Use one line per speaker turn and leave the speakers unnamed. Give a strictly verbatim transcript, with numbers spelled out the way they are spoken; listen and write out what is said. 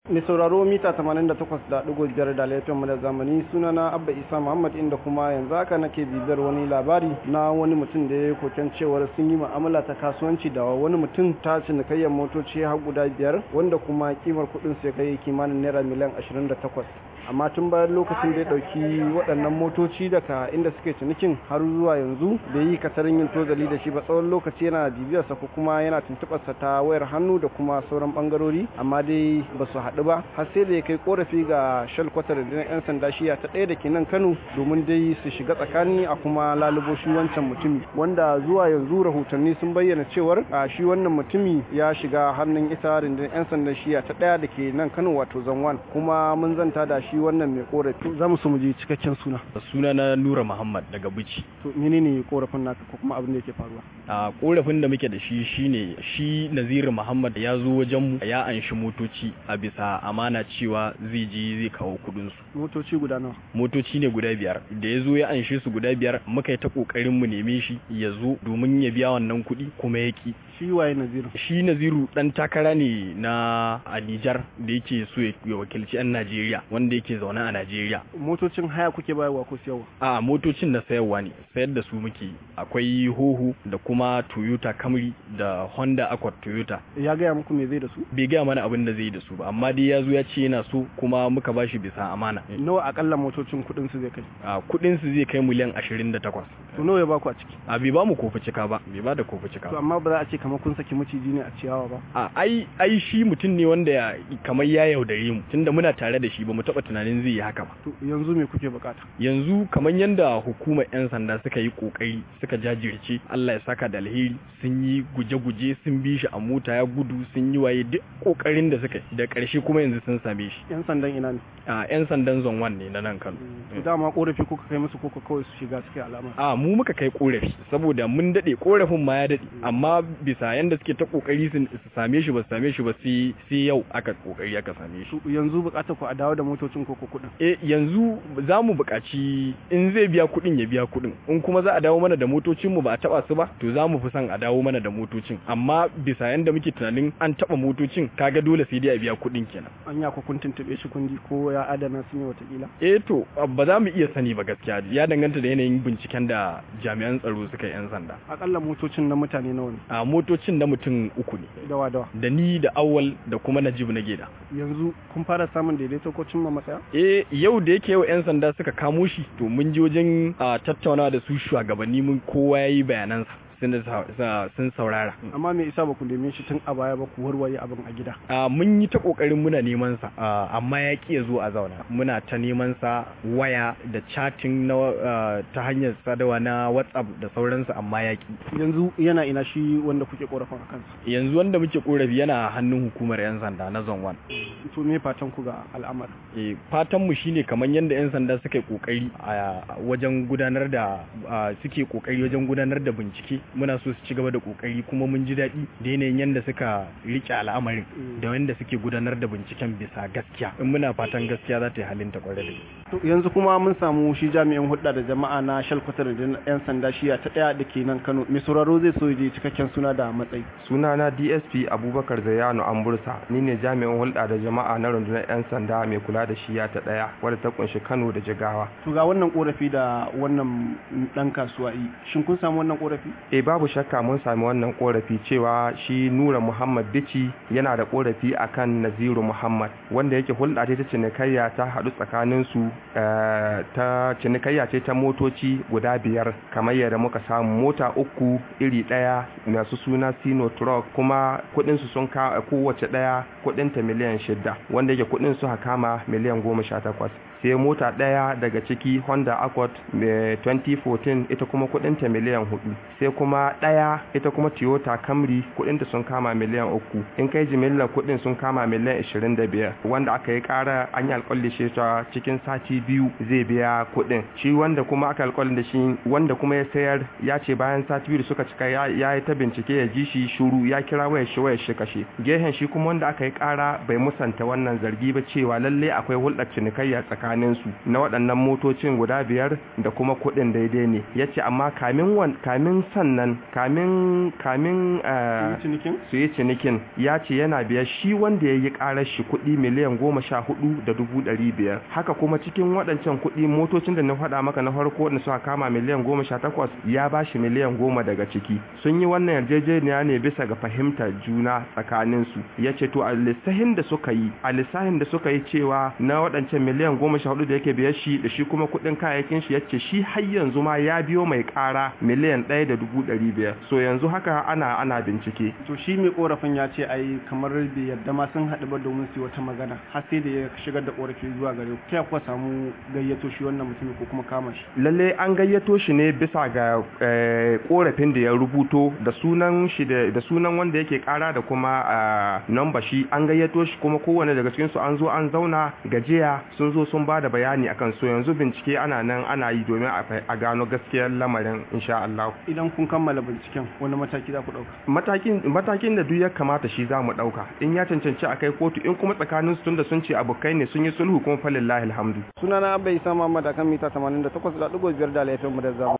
Mai sauraro mita tamanin da takwas da ɗigo biyar da laifin mu da zamani, sunana Abba Isa Muhammad, inda kuma yanzu haka nake bibiyar wani labari na wani mutum da ya koken cewar sun yi mu'amala ta kasuwanci da wani mutum ta cinikayyar motoci har guda biyar, wanda kuma kimar kuɗin su ya kai kimanin naira miliyan ashirin da takwas. Amma tun bayan lokacin da ya ɗauki waɗannan motoci daga inda suke cinikin har zuwa yanzu bai yi kasarin yin tozali da shi ba. Tsawon lokaci yana bibiyarsa ko kuma yana tuntuɓarsa ta wayar hannu da kuma sauran ɓangarori, amma dai ba su haɗu ba, har sai da ya kai korafi ga shalkwatar da yan sanda shiya ta ɗaya da ke nan Kano domin dai su shiga tsakani a kuma lalubo shi wancan mutumi, wanda zuwa yanzu rahotanni sun bayyana cewar a shi wannan mutumi ya shiga hannun ita rundunar yan sanda shiya ta ɗaya da ke nan Kano wato Zanwan. Kuma mun zanta da shi wannan mai korafi, za mu so mu ji cikakken suna.
Suna na Nura Muhammad daga Bichi.
To menene korafin naka ko kuma abin da yake faruwa?
A korafin da muke da shi shine shi Naziru Muhammad ya zo wajen mu ya anshi motoci a bisa amana cewa zai je zai kawo kudin su.
Motoci guda nawa?
Motoci ne guda biyar. Da ya zo ya anshe su guda biyar, muka yi ta kokarin mu neme shi ya zo domin ya biya wannan kuɗi, kuma ya ki.
Shi waye Naziru?
Shi Naziru dan takara ne na a Nijar da yake so ya wakilci 'yan Najeriya, wanda yake zaune a Najeriya.
Motocin haya kuke bayarwa ko siyarwa?
A motocin na sayarwa ne, sayar da su muke. Akwai Hoho da kuma Toyota Camry da Honda Accord Toyota.
Ya gaya muku me zai da su?
Bai gaya mana abin da zai da su ba, amma dai ya zo ya ce yana so, kuma muka bashi bisa amana.
Nawa akalla motocin kudin su zai kai?
A kudin su zai kai miliyan ashirin da takwas.
To nawa ya baku a ciki?
A bai ba mu kofi cika ba, bai ba da kofi cika ba.
To amma ba za a ce kamar kun saki maciji ne a ciyawa ba?
A ai ai shi mutum ne wanda ya kamar ya yaudare mu, tunda muna tare da shi ba mu taba tunanin zai yi haka ba.
To yanzu me kuke bukata?
Yanzu kamar yanda hukumar yan sanda suka yi kokari suka jajirce, Allah ya saka da alheri, sun yi guje-guje, sun bi shi a mota ya gudu, sun yi waye duk kokarin da suka yi, da karshe kuma yanzu sun same shi.
Yan sandan ina ne?
A yan sandan zone one ne na nan Kano.
To dama korafi kuka kai musu kuka kawai su shiga suke alama?
A mu muka kai korafi saboda mun dade, korafin ma ya dade, amma bisa yanda suke ta kokari su same shi ba su same shi ba sai sai yau aka kokari aka same shi.
Yanzu bukatar ku a dawo da motocin ko kuɗin?
Eh yanzu za mu buƙaci in zai biya kuɗin ya biya kuɗin, in kuma za a dawo mana da motocin mu ba a taba su ba, to za mu fi son a dawo mana da motocin, amma bisa yanda muke tunanin an taba motocin, kaga dole sai dai a biya kuɗin kenan.
Anya ku kun tuntube shi kundi ko ya adana su ne watakila?
Eh to ba za mu iya sani ba gaskiya, ya danganta da yanayin binciken da jami'an tsaro suka yi yan sanda.
Akalla motocin na mutane nawa ne?
A motocin na mutum uku ne.
Dawa dawa? Da
ni da Awwal da kuma Najib na Geda.
Yanzu kun fara samun daidaito ko cimma matsaya?
Eh yau da yake yau yan sanda suka kamo shi, to mun je wajen tattaunawa da su shugabanni, mun kowa yayi bayanansa sun saurara.
Amma me isa ba ku neme shi tun a baya ba ku warware abin a gida?
Mun yi ta kokarin muna neman sa, amma ya ki ya zo a zauna. Muna ta neman sa waya da chatting na ta hanyar sadarwa na WhatsApp da sauransu, amma ya ki.
Yanzu yana ina shi wanda kuke korafin a kansa?
Yanzu wanda muke korafi yana hannun hukumar yan sanda na Zone one.
To me fatan ku ga al'amarin?
Eh fatan mu shine kamar yanda yan sanda suka yi kokari a wajen gudanar da suke kokari wajen gudanar da bincike, muna so su ci gaba da kokari, kuma mun ji daɗi da yanayin yadda suka rike al'amarin da yadda suke gudanar da binciken bisa gaskiya. In muna fatan gaskiya za ta yi halin ta kwarai da
to yanzu kuma mun samu shi jami'in hulɗa da jama'a na shalkwatar da yan sanda shiya ta ɗaya da ke nan Kano. Mai sauraro zai so je cikakken suna da matsayi.
Suna na D S P Abubakar Zayano Ambursa, ni ne jami'in hulɗa da jama'a na rundunar yan sanda mai kula da shiya ta ɗaya wadda ta kunshi Kano da Jigawa.
To ga wannan korafi da wannan dan kasuwa yi, shin kun samu wannan korafi?
Eh babu shakka mun sami wannan korafi cewa shi Nura Muhammad Bichi yana da korafi akan Naziru Muhammad, wanda yake hulɗa ce ta cinikayya ta haɗu tsakanin su, ta cinikayya ce ta motoci guda biyar, kamar yadda muka samu mota uku iri ɗaya masu suna Sino Truck, kuma kuɗin su sun ka kowace ɗaya kuɗin ta miliyan shida, wanda yake kuɗin su kama miliyan goma sha takwas. Sai mota ɗaya daga ciki Honda Accord twenty fourteen, ita kuma kudinta miliyan hudu. Sai kuma ɗaya ita kuma Toyota Camry kudinta sun kama miliyan uku. In kai jimillar kudin sun kama miliyan ishirin da biyar, wanda aka yi ƙara an yi alƙalli shi ta cikin sati biyu zai biya kudin. Shi wanda kuma aka alƙalli da shi, wanda kuma ya sayar, ya ce bayan sati biyu da suka cika ya yi ta bincike ya ji shi shuru, ya kira wayar shi wayar shi kashe. Gehen shi kuma wanda aka yi ƙara bai musanta wannan zargi ba, cewa lalle akwai hulɗar cinikayya tsakanin tsakanin su na waɗannan motocin guda biyar da kuma kuɗin daidai ne yace amma kamin wan kamin sannan kamin kamin su yi cinikin ya ce yana biya shi wanda ya yi ƙarar shi kuɗi miliyan goma sha hudu da dubu ɗari biyar haka kuma cikin waɗancan kuɗi motocin da na faɗa maka na farko da suka kama miliyan goma sha takwas ya ba shi miliyan goma daga ciki sun yi wannan yarjejeniya ne bisa ga fahimtar juna tsakanin su ya ce to a lissahin da suka yi a lissahin da suka yi cewa na waɗancan miliyan goma sha hudu da yake biyar shi da shi kuma kuɗin kayayyakin shi ya ce shi har yanzu ma ya biyo mai ƙara miliyan ɗaya da dubu ɗari biyar so yanzu haka ana ana bincike.
To shi mai korafin ya ce ai kamar bai yadda ma sun haɗu ba domin su yi wata magana har sai da ya shigar da korafi zuwa gare ku ta kuwa samu gayyato shi wannan mutumin ko kuma kama shi.
Lalle an gayyato shi ne bisa ga korafin da ya rubuto da sunan shi da sunan wanda yake kara da kuma namba shi an gayyato shi kuma kowane daga cikin su an zo an zauna gajiya sun zo sun ba da bayani akan so yanzu bincike ana nan ana yi domin a gano gaskiyar lamarin insha Allah.
Idan kun kammala binciken wani mataki za ku ɗauka?
Matakin matakin da duk ya kamata shi za mu ɗauka in ya cancanci a kai kotu in kuma tsakanin su tunda sun ce abokai ne sun yi sulhu kuma falillahi alhamdu.
Sunana Abba Isa Muhammad akan mita tamanin da takwas da ɗigo biyar da laifin mu da zamu.